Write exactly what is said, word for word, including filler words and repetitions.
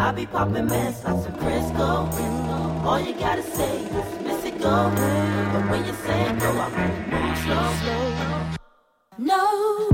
I be popping mess like some Crisco. All you gotta say is miss it go. But when you say it go, I move slow. No.